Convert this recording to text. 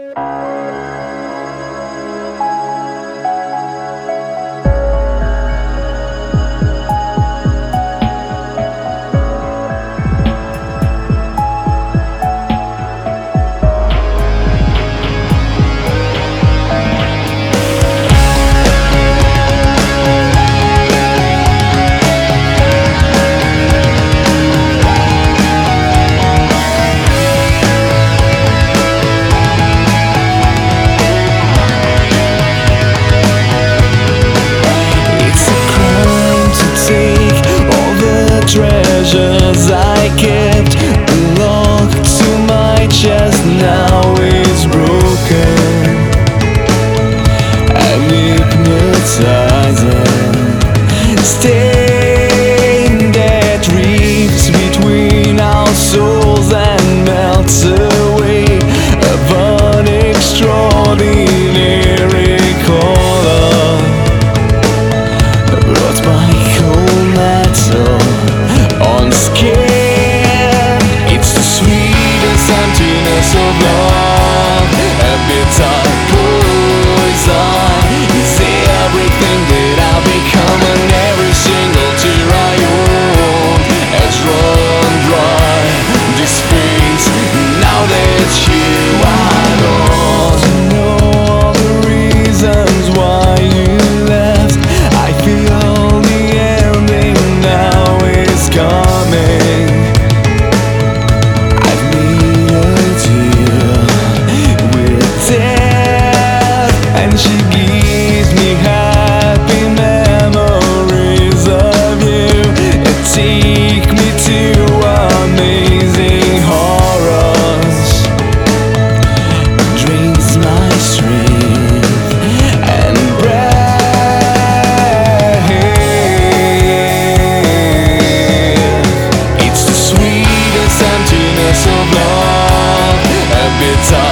Treasures I kept locked to my chest now is broken. I'm hypnotizing, stain that reefs between our souls and melts away of an extraordinary color brought by cold metal on skin. It's the sweetest emptiness of love, a bitter poison. Is everything that I've become, and every single tear I own has run dry. This fate, now that you are gone, to know all the reasons why you left. I feel the ending now is coming. I've made a deal with death, and she gives me happy memories of you. Take me to amazing horrors, drains my strength and breath. It's the sweetest emptiness of love, a bitter